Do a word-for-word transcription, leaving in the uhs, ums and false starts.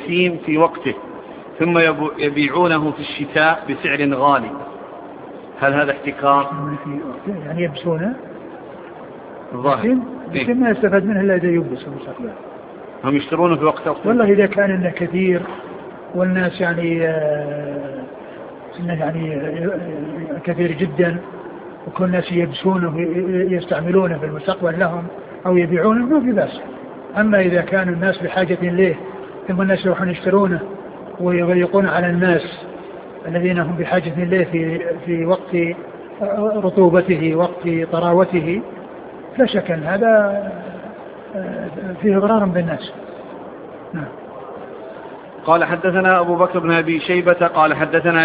اليسيم في وقته ثم يبيعونه في الشتاء بسعر غالي، هل هذا احتكار؟ يعني يبسونه الظاهر لكن ما يستفاد منه إلا إذا يبس المستقبل. هم يشترونه في وقت أصلا. والله إذا كان إنه كثير والناس يعني آه يعني كثير جدا وكل الناس يبسونه ويستعملونه في المستقبل لهم أو يبيعونه ما في بأس. أما إذا كان الناس بحاجة إليه ثم الناس يروحون يشترونه ويضيقون على الناس الذين هم بحاجة إليه في في وقت رطوبته وقت طراوته لا شك أن هذا فيه ضرر بالناس. نعم. قال حدثنا أبو بكر بن أبي شيبة قال حدثنا